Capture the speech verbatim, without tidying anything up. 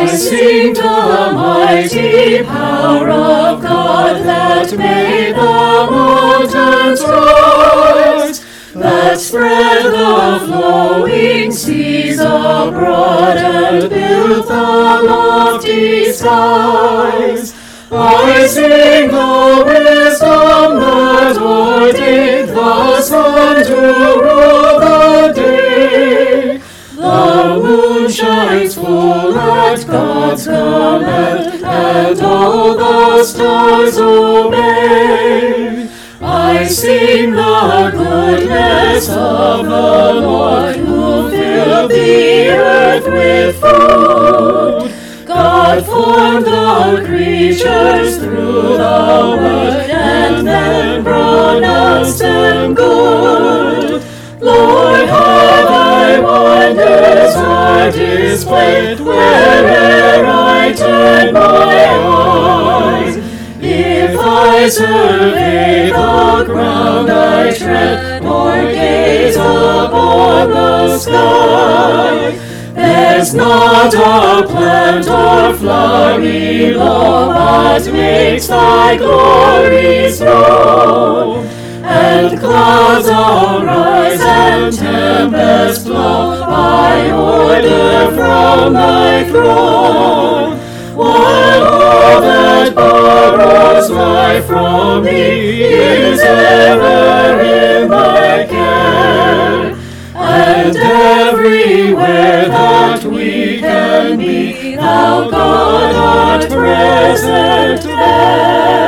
sing the mighty power of God that made the mountains rise, that spread the flowing seas abroad and built the lofty skies. I sing the wisdom that ordained the sun to rule the day. The moon shines full at God's command, and all the stars obey. I sing the goodness of the Lord, who filled the earth with food. God formed the creatures through the wood, and then pronounced them good. Lord, how thy wonders are displayed where'er I turn my eyes. If I survey the ground I tread, or gaze upon the sky, there's not a plant or flower below but makes thy glories known. And clouds arise and tempests blow by order from thy throne, while all that borrows life from thee is ever in thy care. And everywhere that we can be, thou God art present there.